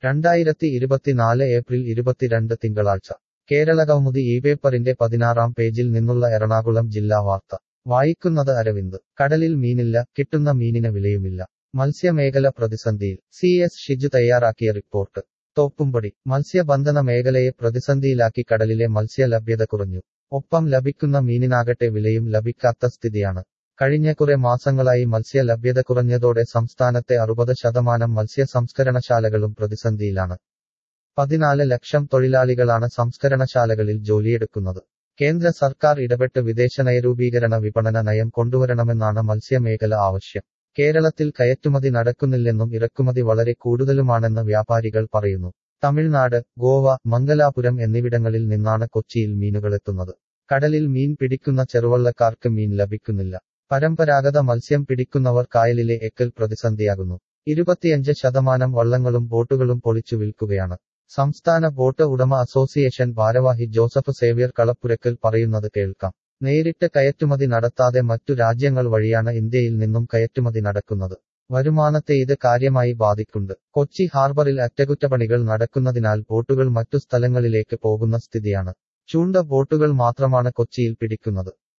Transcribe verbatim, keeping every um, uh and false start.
രണ്ടായിരത്തി ഇരുപത്തിനാല് ഏപ്രിൽ ഇരുപത്തിരണ്ട് തിങ്കളാഴ്ച കേരളകൗമുദി ഈ പേപ്പറിന്റെ പതിനാറാം പേജിൽ നിന്നുള്ള എറണാകുളം ജില്ലാ വാർത്ത വായിക്കുന്നത് അരവിന്ദ്. കടലിൽ മീനില്ല, കിട്ടുന്ന മീനിന് വിലയുമില്ല. മത്സ്യമേഖല പ്രതിസന്ധിയിൽ. സി എസ് ഷിജു തയ്യാറാക്കിയ റിപ്പോർട്ട്. തോപ്പുംപടി. മത്സ്യബന്ധന മേഖലയെ പ്രതിസന്ധിയിലാക്കി കടലിലെ മത്സ്യ ലഭ്യത കുറഞ്ഞു. ഒപ്പം ലഭിക്കുന്ന മീനിനാകട്ടെ വിലയും ലഭിക്കാത്ത സ്ഥിതിയാണ്. കഴിഞ്ഞ കുറെ മാസങ്ങളായി മത്സ്യ ലഭ്യത കുറഞ്ഞതോടെ സംസ്ഥാനത്തെ അറുപത് ശതമാനം മത്സ്യ സംസ്കരണശാലകളും പ്രതിസന്ധിയിലാണ്. പതിനാല് ലക്ഷം തൊഴിലാളികളാണ് സംസ്കരണശാലകളിൽ ജോലിയെടുക്കുന്നത്. കേന്ദ്ര സർക്കാർ ഇടപെട്ട് വിദേശ നയരൂപീകരണ വിപണന നയം കൊണ്ടുവരണമെന്നാണ് മത്സ്യമേഖല ആവശ്യം. കേരളത്തിൽ കയറ്റുമതി നടക്കുന്നില്ലെന്നും ഇറക്കുമതി വളരെ കൂടുതലുമാണെന്ന് വ്യാപാരികൾ പറയുന്നു. തമിഴ്നാട്, ഗോവ, മംഗലാപുരം എന്നിവിടങ്ങളിൽ നിന്നാണ് കൊച്ചിയിൽ മീനുകളെത്തുന്നത്. കടലിൽ മീൻ പിടിക്കുന്ന ചെറുവള്ളക്കാർക്ക് മീൻ ലഭിക്കുന്നില്ല. പരമ്പരാഗത മത്സ്യം പിടിക്കുന്നവർ കായലിലെ എക്കൽ പ്രതിസന്ധിയാകുന്നു. ഇരുപത്തിയഞ്ച് ശതമാനം വള്ളങ്ങളും ബോട്ടുകളും പൊളിച്ചു വിൽക്കുകയാണ്. സംസ്ഥാന ബോട്ട് ഉടമ അസോസിയേഷൻ ഭാരവാഹി ജോസഫ് സേവ്യർ കളപ്പുരക്കൽ പറയുന്നത് കേൾക്കാം. നേരിട്ട് കയറ്റുമതി നടത്താതെ മറ്റു രാജ്യങ്ങൾ വഴിയാണ് ഇന്ത്യയിൽ നിന്നും കയറ്റുമതി നടക്കുന്നത്. വരുമാനത്തെ ഇത് കാര്യമായി ബാധിക്കുന്നുണ്ട്. കൊച്ചി ഹാർബറിൽ അറ്റകുറ്റപ്പണികൾ നടക്കുന്നതിനാൽ ബോട്ടുകൾ മറ്റു സ്ഥലങ്ങളിലേക്ക് പോകുന്ന സ്ഥിതിയാണ്. ചൂണ്ട ബോട്ടുകൾ മാത്രമാണ് കൊച്ചിയിൽ പിടിക്കുന്നത്.